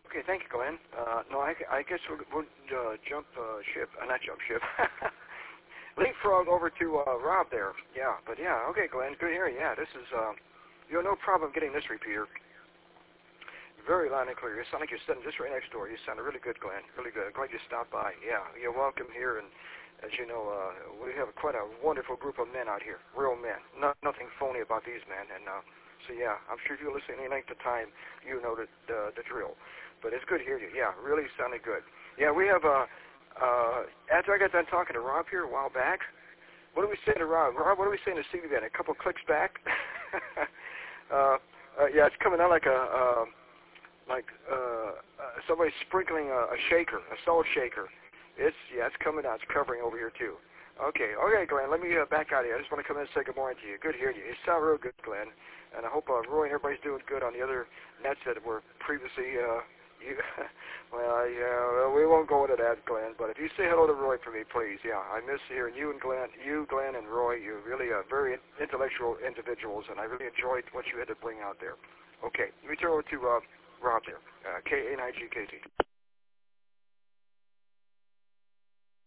Okay, thank you, Glenn. No, I guess we'll jump ship, not jump ship. Leapfrog over to Rob there. Yeah, but yeah, okay, Glenn, good hearing. Yeah, this is, you have no problem getting this repeater. Very loud and clear. You sound like you're sitting just right next door. You sound really good, Glenn. Really good. I'm glad you stopped by. Yeah, you're welcome here. And as you know, we have quite a wonderful group of men out here. Real men. Nothing phony about these men. And so, yeah, I'm sure if you listen any length of time, you know the drill. But it's good to hear you. Yeah, really sounded good. Yeah, we have, after I got done talking to Rob here a while back, what are we saying to Rob? Rob, what are we saying to Stevie then? A couple clicks back? Yeah, it's coming out like somebody sprinkling a shaker, a salt shaker. It's coming out. It's covering over here too. Okay, Glenn. Let me back out of here. I just want to come in and say good morning to you. Good hearing you. You sound real good, Glenn. And I hope Roy and everybody's doing good on the other nets that were previously. We won't go into that, Glenn. But if you say hello to Roy for me, please. Yeah, I miss hearing you, Glenn, and Roy. You're really very intellectual individuals, and I really enjoyed what you had to bring out there. Okay, let me turn over to Rob there, K-A-N-I-G-K-T.